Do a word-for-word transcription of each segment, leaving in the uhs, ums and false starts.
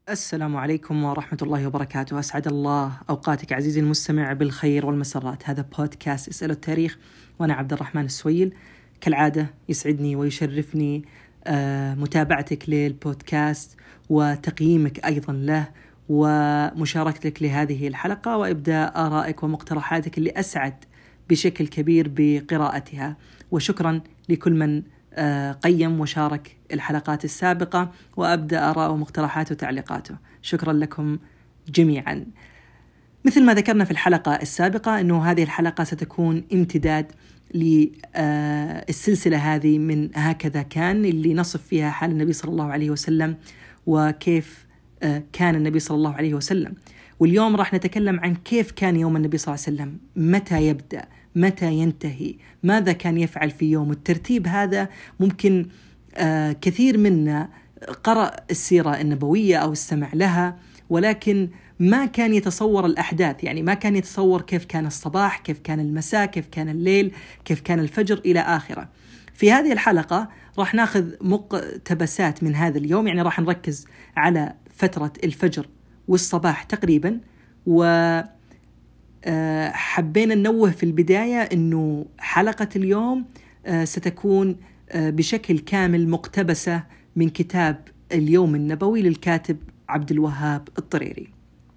السلام عليكم ورحمة الله وبركاته. أسعد الله أوقاتك عزيزي المستمع بالخير والمسرات. هذا بودكاست اسألوا التاريخ وأنا عبد الرحمن السويل. كالعادة يسعدني ويشرفني آه متابعتك للبودكاست وتقييمك أيضا له ومشاركتك لهذه الحلقة وإبداء آرائك ومقترحاتك اللي أسعد بشكل كبير بقراءتها. وشكرا لكل من قيم وشارك الحلقات السابقة وأبدأ آراءه ومقترحاته وتعليقاته. شكرا لكم جميعا. مثل ما ذكرنا في الحلقة السابقة أنه هذه الحلقة ستكون امتداد للسلسلة هذه من هكذا كان، اللي نصف فيها حال النبي صلى الله عليه وسلم وكيف كان النبي صلى الله عليه وسلم. واليوم راح نتكلم عن كيف كان يوم النبي صلى الله عليه وسلم، متى يبدأ، متى ينتهي، ماذا كان يفعل في يوم. الترتيب هذا ممكن آه كثير منا قرأ السيرة النبوية أو استمع لها، ولكن ما كان يتصور الأحداث، يعني ما كان يتصور كيف كان الصباح، كيف كان المساء، كيف كان الليل، كيف كان الفجر إلى آخره. في هذه الحلقة راح ناخذ مقتبسات من هذا اليوم، يعني راح نركز على فترة الفجر والصباح تقريبا. و حبينا ننوه في البداية أنه حلقة اليوم ستكون بشكل كامل مقتبسة من كتاب اليوم النبوي للكاتب عبد الوهاب الطريري.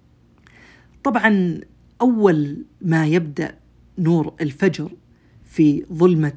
طبعا أول ما يبدأ نور الفجر في ظلمة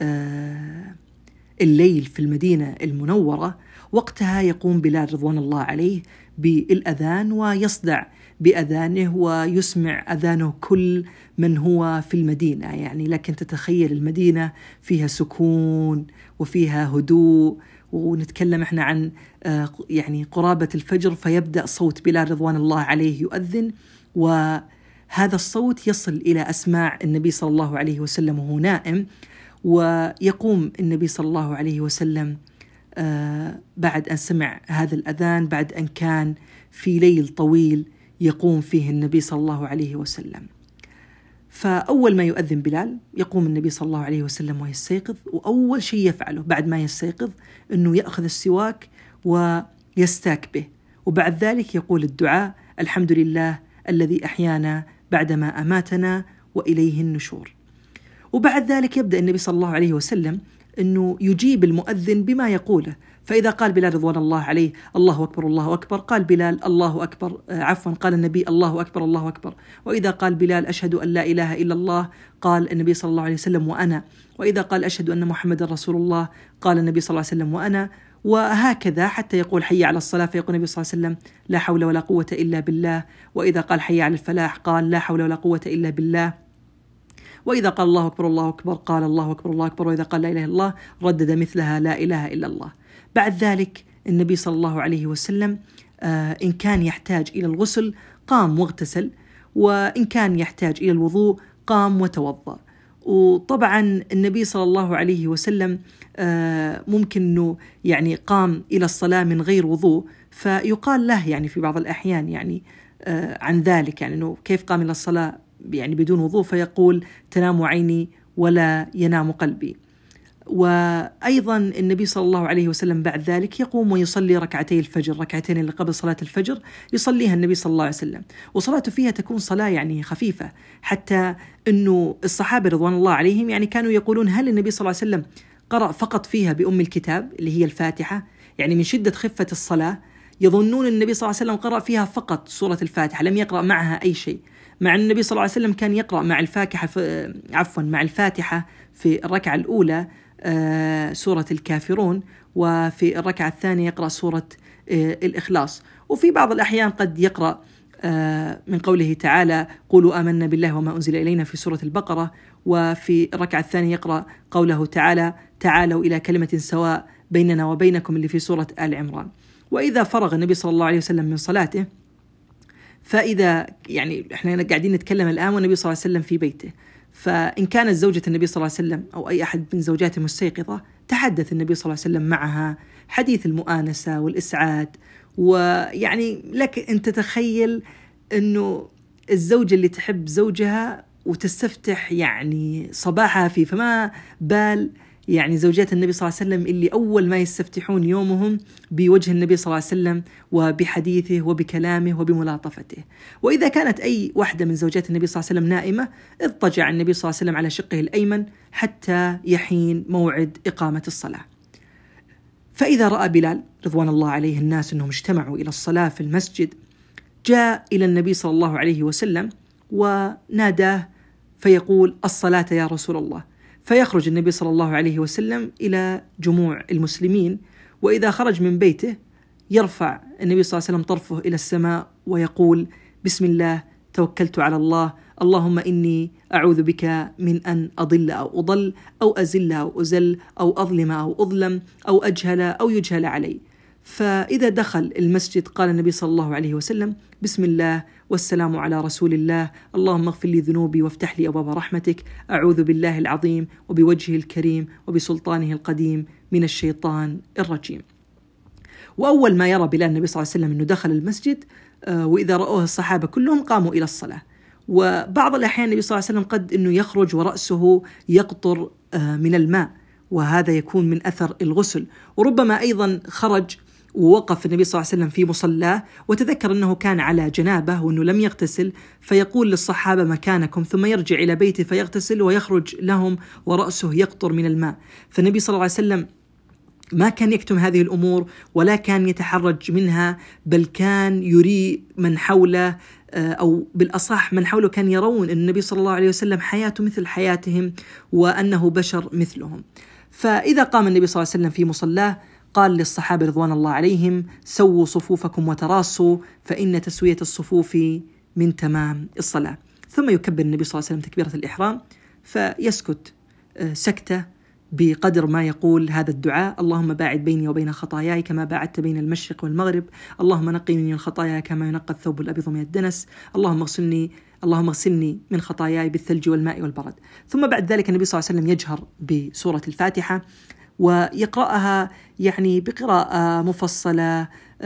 الليل في المدينة المنورة، وقتها يقوم بلال رضوان الله عليه بالأذان ويصدع بأذانه ويسمع أذانه كل من هو في المدينة. يعني لكن تتخيل المدينة فيها سكون وفيها هدوء، ونتكلم احنا عن يعني قرابة الفجر، فيبدأ صوت بلال رضوان الله عليه يؤذن، وهذا الصوت يصل إلى أسماع النبي صلى الله عليه وسلم وهو نائم. ويقوم النبي صلى الله عليه وسلم بعد أن سمع هذا الأذان، بعد أن كان في ليل طويل يقوم فيه النبي صلى الله عليه وسلم. فأول ما يؤذن بلال يقوم النبي صلى الله عليه وسلم ويستيقظ، وأول شيء يفعله بعد ما يستيقظ أنه يأخذ السواك ويستاك به، وبعد ذلك يقول الدعاء: الحمد لله الذي أحيانا بعدما أماتنا وإليه النشور. وبعد ذلك يبدأ النبي صلى الله عليه وسلم أنه يجيب المؤذن بما يقوله. فإذا قال بلال رضوان الله عليه الله أكبر الله أكبر، قال بلال الله أكبر، عفوا قال النبي الله أكبر الله أكبر. وإذا قال بلال أشهد أن لا إله إلا الله، قال النبي صلى الله عليه وسلم وأنا. وإذا قال أشهد أن محمد رسول الله، قال النبي صلى الله عليه وسلم وأنا. وهكذا حتى يقول حي على الصلاة، فيقول النبي صلى الله عليه وسلم لا حول ولا قوة إلا بالله. وإذا قال حي على الفلاح، قال لا حول ولا قوة إلا بالله. وإذا قال الله أكبر الله أكبر، قال الله أكبر الله أكبر. وإذا قال لا إله إلا الله ردد مثلها لا إله إلا الله. بعد ذلك النبي صلى الله عليه وسلم آه إن كان يحتاج إلى الغسل قام واغتسل، وإن كان يحتاج إلى الوضوء قام وتوضأ. وطبعا النبي صلى الله عليه وسلم آه ممكن أنه يعني قام إلى الصلاة من غير وضوء، فيقال له يعني في بعض الأحيان يعني آه عن ذلك، يعني أنه كيف قام إلى الصلاة يعني بدون وضوء، فيقول تنام عيني ولا ينام قلبي. وأيضا النبي صلى الله عليه وسلم بعد ذلك يقوم ويصلي ركعتي الفجر، ركعتين اللي قبل صلاة الفجر يصليها النبي صلى الله عليه وسلم، وصلاته فيها تكون صلاة يعني خفيفة، حتى أنه الصحابة رضوان الله عليهم يعني كانوا يقولون هل النبي صلى الله عليه وسلم قرأ فقط فيها بأم الكتاب اللي هي الفاتحة؟ يعني من شدة خفة الصلاة يظنون النبي صلى الله عليه وسلم قرأ فيها فقط سورة الفاتحة، لم يقرأ معها أي شيء، مع أن النبي صلى الله عليه وسلم كان يقرأ مع الفاتحة في عفوا مع الفاتحة في الركعة الأولى آه سورة الكافرون، وفي الركعة الثانية يقرأ سورة آه الإخلاص. وفي بعض الأحيان قد يقرأ آه من قوله تعالى قولوا آمنا بالله وما أنزل إلينا في سورة البقرة، وفي الركعة الثانية يقرأ قوله تعالى تعالوا إلى كلمة سواء بيننا وبينكم اللي في سورة آل عمران. وإذا فرغ النبي صلى الله عليه وسلم من صلاته، فإذا يعني إحنا قاعدين نتكلم الآن والنبي صلى الله عليه وسلم في بيته، فإن كانت زوجة النبي صلى الله عليه وسلم أو أي أحد من زوجاته مستيقظة تحدث النبي صلى الله عليه وسلم معها حديث المؤانسة والإسعاد. ويعني لك أن تتخيل أنه الزوجة اللي تحب زوجها وتستفتح يعني صباحها فيه، فما بال يعني زوجات النبي صلى الله عليه وسلم اللي أول ما يستفتحون يومهم بوجه النبي صلى الله عليه وسلم وبحديثه وبكلامه وبملاطفته. وإذا كانت أي واحدة من زوجات النبي صلى الله عليه وسلم نائمة اضطجع النبي صلى الله عليه وسلم على شقه الأيمن حتى يحين موعد إقامة الصلاة. فإذا رأى بلال رضوان الله عليه الناس أنهم اجتمعوا إلى الصلاة في المسجد جاء إلى النبي صلى الله عليه وسلم وناداه فيقول الصلاة يا رسول الله. فيخرج النبي صلى الله عليه وسلم إلى جموع المسلمين، وإذا خرج من بيته يرفع النبي صلى الله عليه وسلم طرفه إلى السماء ويقول بسم الله توكلت على الله، اللهم إني أعوذ بك من أن أضل أو أضل أو أزل أو أزل أو أظلم أو أظلم أو أجهل أو يجهل علي. فإذا دخل المسجد قال النبي صلى الله عليه وسلم بسم الله والسلام على رسول الله، اللهم اغفر لي ذنوبي وافتح لي أبواب رحمتك، أعوذ بالله العظيم وبوجهه الكريم وبسلطانه القديم من الشيطان الرجيم. وأول ما يرى بلال النبي صلى الله عليه وسلم أنه دخل المسجد وإذا رأوه الصحابة كلهم قاموا إلى الصلاة. وبعض الأحيان النبي صلى الله عليه وسلم قد أنه يخرج ورأسه يقطر من الماء، وهذا يكون من أثر الغسل. وربما أيضا خرج ووقف النبي صلى الله عليه وسلم في مصلاه وتذكر أنه كان على جنابه وأنه لم يغتسل، فيقول للصحابة مكانكم، ثم يرجع إلى بيته فيغتسل ويخرج لهم ورأسه يقطر من الماء. فالنبي صلى الله عليه وسلم ما كان يكتم هذه الأمور ولا كان يتحرج منها، بل كان يري من حوله أو بالأصح من حوله كان يرون أن النبي صلى الله عليه وسلم حياته مثل حياتهم وأنه بشر مثلهم. فإذا قام النبي صلى الله عليه وسلم في مصلاه قال للصحابة رضوان الله عليهم سووا صفوفكم وتراصوا فإن تسوية الصفوف من تمام الصلاة. ثم يكبر النبي صلى الله عليه وسلم تكبيرة الإحرام فيسكت سكتة بقدر ما يقول هذا الدعاء: اللهم باعد بيني وبين خطاياي كما باعدت بين المشرق والمغرب، اللهم نقني من الخطايا كما ينقى الثوب الأبيض من الدنس، اللهم اغسلني اللهم اغسلني من خطاياي بالثلج والماء والبرد. ثم بعد ذلك النبي صلى الله عليه وسلم يجهر بسورة الفاتحة ويقرأها يعني بقراءة مفصلة،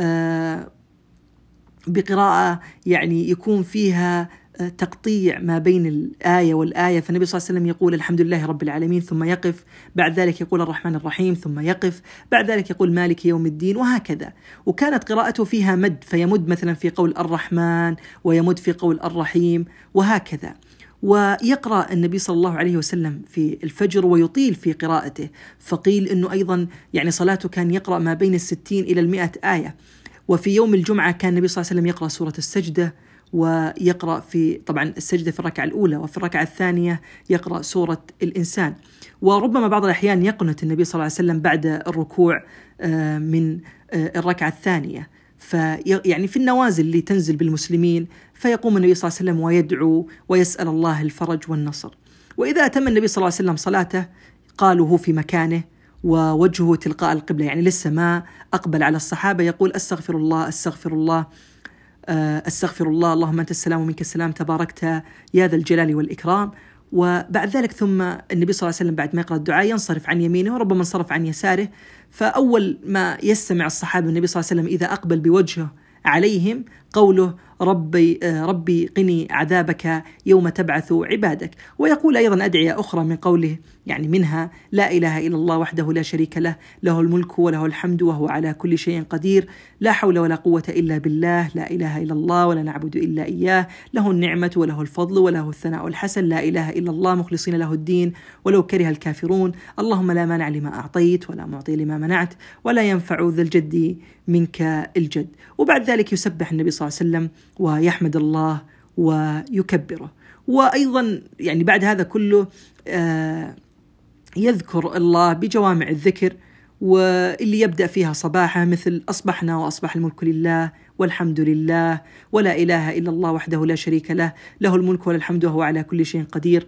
بقراءة يعني يكون فيها تقطيع ما بين الآية والآية. فالنبي صلى الله عليه وسلم يقول الحمد لله رب العالمين ثم يقف، بعد ذلك يقول الرحمن الرحيم ثم يقف، بعد ذلك يقول مالك يوم الدين، وهكذا. وكانت قراءته فيها مد، فيمد مثلا في قول الرحمن ويمد في قول الرحيم وهكذا. ويقرأ النبي صلى الله عليه وسلم في الفجر ويطيل في قراءته، فقيل أنه أيضا يعني صلاته كان يقرأ ما بين الستين إلى المئة آية. وفي يوم الجمعة كان النبي صلى الله عليه وسلم يقرأ سورة السجدة، ويقرأ في طبعا السجدة في الركعة الأولى، وفي الركعة الثانية يقرأ سورة الإنسان. وربما بعض الأحيان يقنت النبي صلى الله عليه وسلم بعد الركوع من الركعة الثانية، فيعني في النوازل اللي تنزل بالمسلمين فيقوم النبي صلى الله عليه وسلم ويدعو ويسأل الله الفرج والنصر. وإذا أتم النبي صلى الله عليه وسلم صلاته قالوا هو في مكانه ووجهه تلقاء القبلة، يعني لسه ما أقبل على الصحابة، يقول أستغفر الله أستغفر الله أستغفر الله اللهم أنت السلام ومنك السلام تباركت يا ذا الجلال والإكرام. وبعد ذلك ثم النبي صلى الله عليه وسلم بعد ما يقرأ الدعاء ينصرف عن يمينه وربما انصرف عن يساره. فأول ما يستمع الصحابة النبي صلى الله عليه وسلم إذا أقبل بوجهه عليهم قوله ربي ربي قني عذابك يوم تبعث عبادك. ويقول أيضا أدعية أخرى من قوله، يعني منها لا إله إلا الله وحده لا شريك له، له الملك وله الحمد وهو على كل شيء قدير، لا حول ولا قوة إلا بالله، لا إله إلا الله ولا نعبد إلا إياه، له النعمة وله الفضل وله الثناء الحسن، لا إله إلا الله مخلصين له الدين ولو كره الكافرون، اللهم لا مانع لما أعطيت ولا معطي لما منعت ولا ينفع ذا الجد منك الجد. وبعد ذلك يسبح النبي صلى الله عليه وسلم ويحمد الله ويكبره. وأيضا يعني بعد هذا كله آه يذكر الله بجوامع الذكر، واللي يبدأ فيها صباحه مثل أصبحنا وأصبح الملك لله والحمد لله ولا إله إلا الله وحده لا شريك له، له الملك وله الحمد وهو على كل شيء قدير،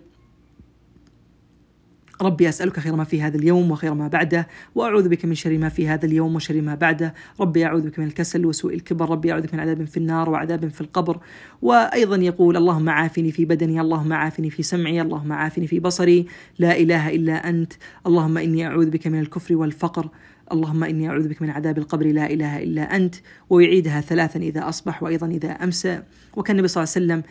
ربي أسألك خير ما في هذا اليوم وخير ما بعده، وأعوذ بك من شر ما في هذا اليوم وشر ما بعده، ربي أعوذ بك من الكسل وسوء الكبر، ربي أعوذ بك من عذاب في النار وعذاب في القبر. وأيضا يقول اللهم عافني في بدني، اللهم عافني في سمعي، اللهم عافني في بصري، لا إله إلا أنت، اللهم إني أعوذ بك من الكفر والفقر، اللهم إني أعوذ بك من عذاب القبر، لا إله إلا أنت. ويعيدها ثلاثا إذا أصبح وأيضا إذا أمسى. وكان النبي صلى الله عليه وسلم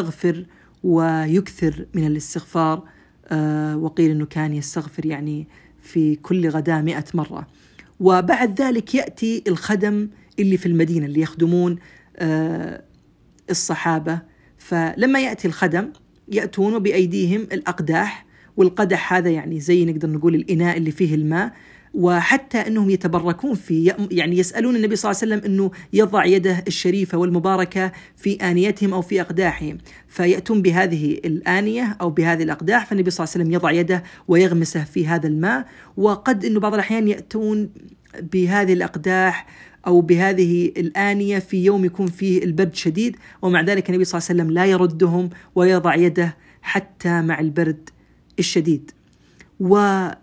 يستغفر ويكثر من الاستغفار، آه وقيل أنه كان يستغفر يعني في كل غداة مئة مرة. وبعد ذلك يأتي الخدم اللي في المدينة اللي يخدمون الصحابة. فلما يأتي الخدم يأتون بأيديهم الأقداح، والقدح هذا يعني زي نقدر نقول الإناء اللي فيه الماء، وحتى أنهم يتبركون فيه، يعني يسألون النبي صلى الله عليه وسلم أنه يضع يده الشريفة والمباركة في آنيتهم أو في أقداحهم، فيأتون بهذه الآنية أو بهذه الأقداح، فالنبي صلى الله عليه وسلم يضع يده ويغمسه في هذا الماء. وقد أنه بعض الأحيان يأتون بهذه الأقداح أو بهذه الآنية في يوم يكون فيه البرد شديد، ومع ذلك النبي صلى الله عليه وسلم لا يردهم ويضع يده حتى مع البرد الشديد. وبعد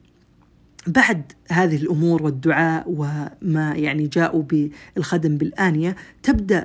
هذه الأمور والدعاء وما يعني جاءوا بالخدم بالآنية، تبدأ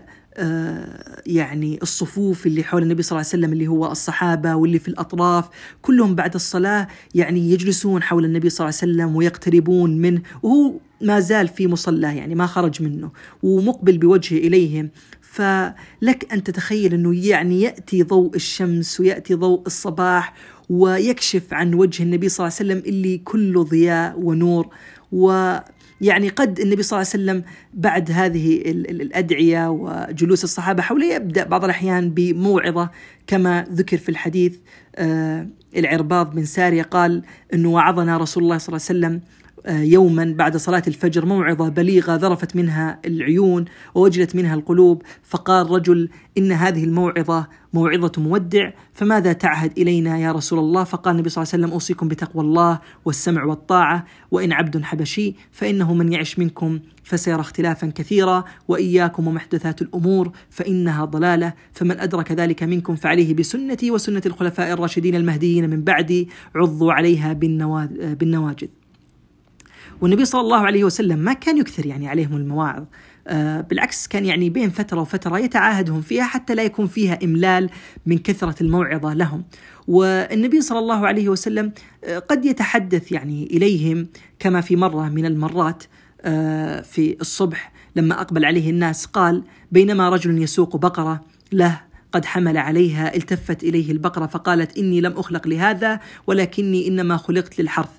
يعني الصفوف اللي حول النبي صلى الله عليه وسلم اللي هو الصحابة واللي في الأطراف كلهم بعد الصلاة يعني يجلسون حول النبي صلى الله عليه وسلم ويقتربون منه، وهو ما زال في مصلاه يعني ما خرج منه ومقبل بوجهه إليهم. فلك أن تتخيل أنه يعني يأتي ضوء الشمس ويأتي ضوء الصباح ويكشف عن وجه النبي صلى الله عليه وسلم اللي كله ضياء ونور. ويعني قد النبي صلى الله عليه وسلم بعد هذه الأدعية وجلوس الصحابة حوله يبدأ بعض الأحيان بموعظة كما ذكر في الحديث. آه العرباض بن سارية قال أنه وعظنا رسول الله صلى الله عليه وسلم يوما بعد صلاة الفجر موعظة بليغة ذرفت منها العيون ووجلت منها القلوب، فقال رجل: إن هذه الموعظة موعظة مودع، فماذا تعهد إلينا يا رسول الله؟ فقال النبي صلى الله عليه وسلم: أوصيكم بتقوى الله والسمع والطاعة، وإن عبد حبشي فإنه من يعش منكم فسيرى اختلافا كثيرا، وإياكم ومحدثات الأمور فإنها ضلالة، فمن أدرك ذلك منكم فعليه بسنتي وسنة الخلفاء الراشدين المهديين من بعدي، عضوا عليها بالنواجذ. والنبي صلى الله عليه وسلم ما كان يكثر يعني عليهم المواعظ، آه بالعكس كان يعني بين فترة وفترة يتعاهدهم فيها حتى لا يكون فيها إملال من كثرة الموعظة لهم. والنبي صلى الله عليه وسلم آه قد يتحدث يعني إليهم كما في مرة من المرات آه في الصبح لما أقبل عليه الناس قال: بينما رجل يسوق بقرة له قد حمل عليها التفت إليه البقرة فقالت: إني لم أخلق لهذا ولكني إنما خلقت للحرث.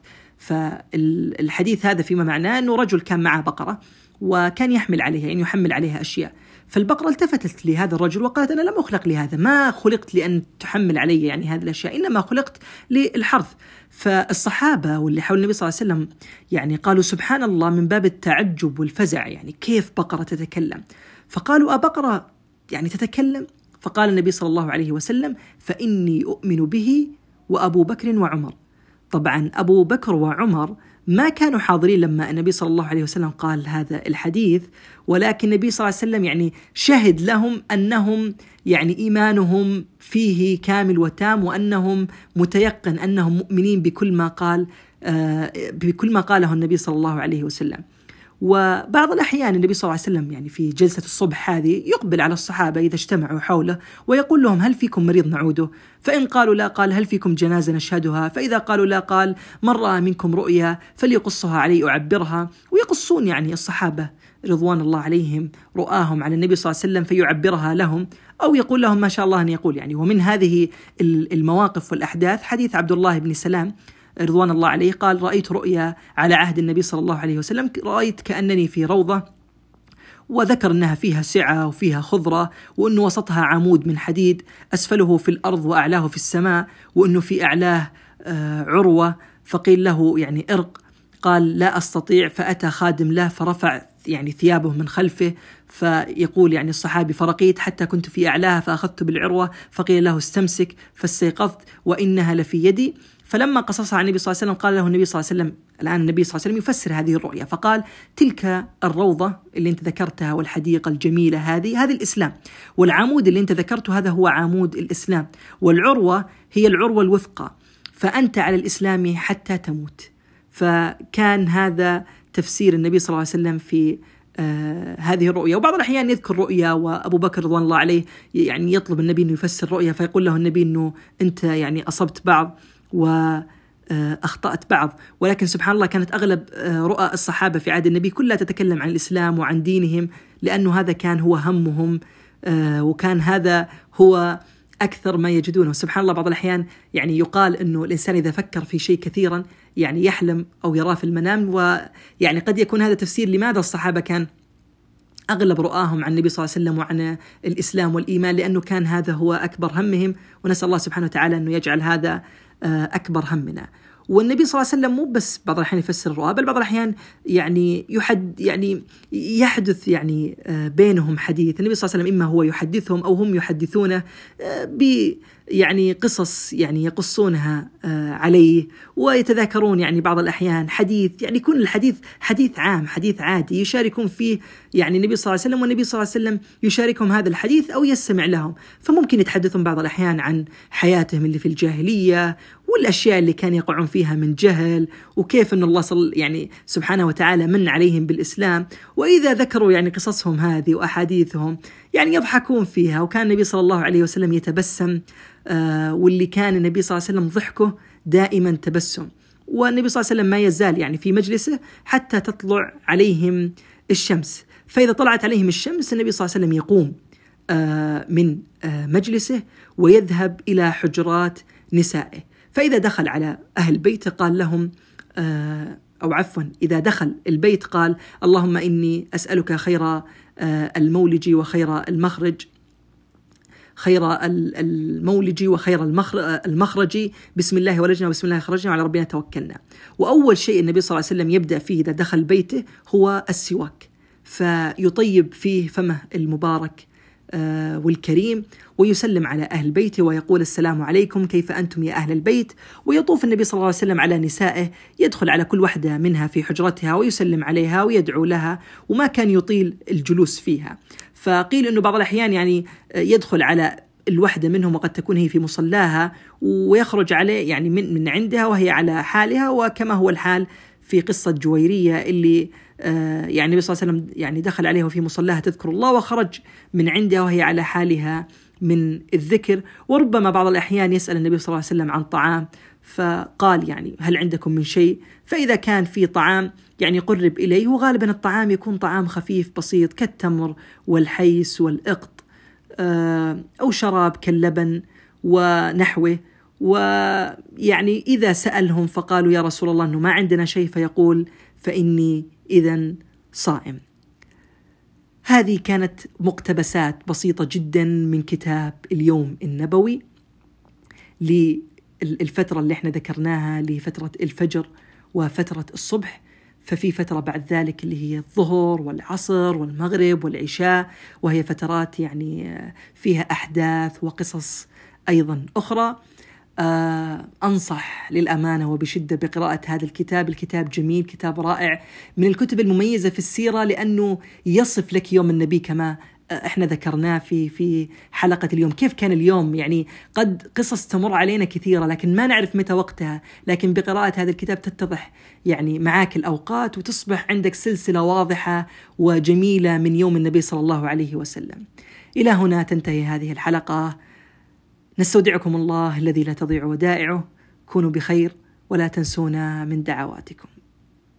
فالحديث هذا فيما معناه أنه رجل كان معه بقرة وكان يحمل عليها يعني يحمل عليها أشياء، فالبقرة التفتت لهذا الرجل وقالت: أنا لم أخلق لهذا، ما خلقت لأن تحمل علي يعني هذه الأشياء، إنما خلقت للحرث. فالصحابة واللي حول النبي صلى الله عليه وسلم يعني قالوا: سبحان الله، من باب التعجب والفزع، يعني كيف بقرة تتكلم؟ فقالوا: أبقرة يعني تتكلم؟ فقال النبي صلى الله عليه وسلم: فإني أؤمن به وأبو بكر وعمر. طبعا أبو بكر وعمر ما كانوا حاضرين لما النبي صلى الله عليه وسلم قال هذا الحديث، ولكن النبي صلى الله عليه وسلم يعني شهد لهم أنهم يعني إيمانهم فيه كامل وتام، وأنهم متيقن أنهم مؤمنين بكل ما قال آه بكل ما قاله النبي صلى الله عليه وسلم. وبعض الأحيان النبي صلى الله عليه وسلم يعني في جلسة الصبح هذه يقبل على الصحابة إذا اجتمعوا حوله ويقول لهم: هل فيكم مريض نعوده؟ فإن قالوا لا قال: هل فيكم جنازة نشهدها؟ فإذا قالوا لا قال: من رأى منكم رؤيا فليقصها علي أعبرها. ويقصون يعني الصحابة رضوان الله عليهم رؤاهم على النبي صلى الله عليه وسلم فيعبرها لهم، أو يقول لهم ما شاء الله أن يقول يعني. ومن هذه المواقف والأحداث حديث عبد الله بن سلام رضوان الله عليه قال: رأيت رؤيا على عهد النبي صلى الله عليه وسلم، رأيت كأنني في روضة، وذكر أنها فيها سعة وفيها خضرة، وأنه وسطها عمود من حديد أسفله في الأرض وأعلاه في السماء، وأنه في أعلاه عروة. فقيل له يعني ارق، قال: لا أستطيع. فأتى خادم له فرفع يعني ثيابه من خلفه، فيقول يعني الصحابي: فرقيت حتى كنت في أعلاها فأخذت بالعروة، فقيل له: استمسك، فاستيقظت وإنها لفي يدي. فلما قصصها عن النبي صلى الله عليه وسلم قال له النبي صلى الله عليه وسلم، الآن النبي صلى الله عليه وسلم يفسر هذه الرؤيا، فقال: تلك الروضة اللي أنت ذكرتها والحديقة الجميلة هذه هذه الإسلام، والعمود اللي أنت ذكرته هذا هو عمود الإسلام، والعروة هي العروة الوثقى، فأنت على الإسلام حتى تموت. فكان هذا تفسير النبي صلى الله عليه وسلم في آه هذه الرؤيا. وبعض الأحيان يذكر رؤيا وأبو بكر رضوان الله عليه يعني يطلب النبي أنه يفسر رؤيا، فيقول له النبي أنه أنت يعني أصبت بعض وأخطأت بعض. ولكن سبحان الله كانت أغلب رؤى الصحابة في عهد النبي كلها تتكلم عن الإسلام وعن دينهم، لأنه هذا كان هو همهم، وكان هذا هو أكثر ما يجدونه. سبحان الله بعض الأحيان يعني يقال أنه الإنسان إذا فكر في شيء كثيرا يعني يحلم أو يراه في المنام. ويعني قد يكون هذا تفسير لماذا الصحابة كان أغلب رؤاهم عن النبي صلى الله عليه وسلم وعن الإسلام والإيمان، لأنه كان هذا هو أكبر همهم، ونسأل الله سبحانه وتعالى أنه يجعل هذا أكبر همنا. والنبي صلى الله عليه وسلم مو بس بعض الأحيان يفسر الرؤى، بل بعض الأحيان يعني يحد يعني يحدث يعني بينهم حديث. النبي صلى الله عليه وسلم إما هو يحدثهم أو هم يحدثونه ب يعني قصص يعني يقصونها عليه، ويتذاكرون يعني بعض الأحيان حديث يعني يكون الحديث حديث عام، حديث عادي يشاركون فيه يعني النبي صلى الله عليه وسلم، والنبي صلى الله عليه وسلم يشاركهم هذا الحديث أو يستمع لهم. فممكن يتحدثون بعض الأحيان عن حياتهم اللي في الجاهلية والأشياء اللي كان يقعون فيها من جهل، وكيف أن الله صل يعني سبحانه وتعالى من عليهم بالإسلام. وإذا ذكروا يعني قصصهم هذه وأحاديثهم يعني يضحكون فيها. وكان النبي صلى الله عليه وسلم يتبسم، آه واللي كان النبي صلى الله عليه وسلم ضحكه دائما تبسم. والنبي صلى الله عليه وسلم ما يزال يعني في مجلسه حتى تطلع عليهم الشمس. فإذا طلعت عليهم الشمس النبي صلى الله عليه وسلم يقوم آه من آه مجلسه ويذهب إلى حجرات نسائه. فإذا دخل على أهل بيته قال لهم آه أو عفوا إذا دخل البيت قال: اللهم إني أسألك خير المولج وخير المخرج، خير المولج وخير المخرج، بسم الله ولجنا وبسم الله خرجنا وعلى ربنا توكلنا. وأول شيء النبي صلى الله عليه وسلم يبدأ فيه إذا دخل بيته هو السواك، فيطيب فيه فمه المبارك والكريم، ويسلم على أهل بيته ويقول: السلام عليكم كيف أنتم يا أهل البيت. ويطوف النبي صلى الله عليه وسلم على نسائه، يدخل على كل واحدة منها في حجرتها ويسلم عليها ويدعو لها، وما كان يطيل الجلوس فيها. فقيل أنه بعض الأحيان يعني يدخل على الوحدة منهم وقد تكون هي في مصلاها ويخرج عليه يعني من, من عندها وهي على حالها، وكما هو الحال في قصة جويرية اللي آه يعني النبي صلى الله عليه وسلم يعني دخل عليها وفي مصلاها تذكر الله، وخرج من عندها وهي على حالها من الذكر. وربما بعض الأحيان يسأل النبي صلى الله عليه وسلم عن طعام، فقال يعني: هل عندكم من شيء؟ فإذا كان في طعام يعني قرب إليه، وغالبا الطعام يكون طعام خفيف بسيط كالتمر والحيس والإقط، آه أو شراب كاللبن ونحوه. ويعني إذا سألهم فقالوا: يا رسول الله أنه ما عندنا شيء، فيقول: فإني إذن صائم. هذه كانت مقتبسات بسيطة جدا من كتاب اليوم النبوي للفترة اللي احنا ذكرناها، لفترة الفجر وفترة الصبح. ففي فترة بعد ذلك اللي هي الظهر والعصر والمغرب والعشاء، وهي فترات يعني فيها أحداث وقصص أيضا أخرى. آه أنصح للأمانة وبشدة بقراءة هذا الكتاب. الكتاب جميل، كتاب رائع، من الكتب المميزة في السيرة، لأنه يصف لك يوم النبي كما احنا ذكرناه في في حلقة اليوم. كيف كان اليوم؟ يعني قد قصص تمر علينا كثيرة لكن ما نعرف متى وقتها، لكن بقراءة هذا الكتاب تتضح يعني معاك الأوقات، وتصبح عندك سلسلة واضحة وجميلة من يوم النبي صلى الله عليه وسلم. إلى هنا تنتهي هذه الحلقة. نستودعكم الله الذي لا تضيع ودائعه. كونوا بخير ولا تنسونا من دعواتكم.